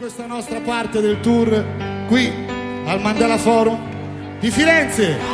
questa nostra parte del tour qui al Mandela Forum di Firenze.